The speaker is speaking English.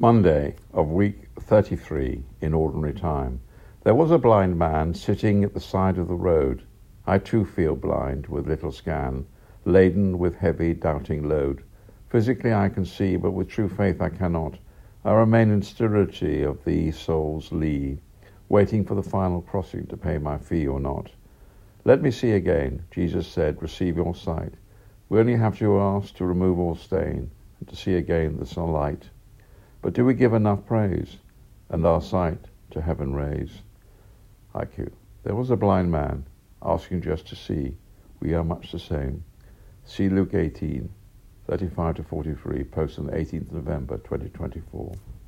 Monday of week 33 in ordinary time. There was a blind man sitting at the side of the road. I too feel blind with little scan, laden with heavy doubting load. Physically I can see, but with true faith I cannot. I remain in sterility of the soul's lee, waiting for the final crossing to pay my fee or not. Let me see again, Jesus said, receive your sight. We only have to ask to remove all stain and to see again the sunlight. But do we give enough praise and our sight to heaven raise? IQ. There was a blind man asking just to see. We are much the same. See Luke 18, 35-43, posted on the 18th November 2024.